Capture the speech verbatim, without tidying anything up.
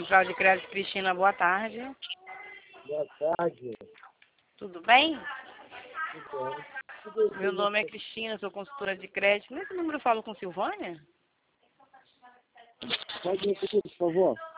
Central de Crédito Cristina, boa tarde. Boa tarde. Tudo bem? Tudo bem. Meu nome é Cristina, sou consultora de crédito. Nesse número eu falo com Silvânia? Pode repetir, por favor?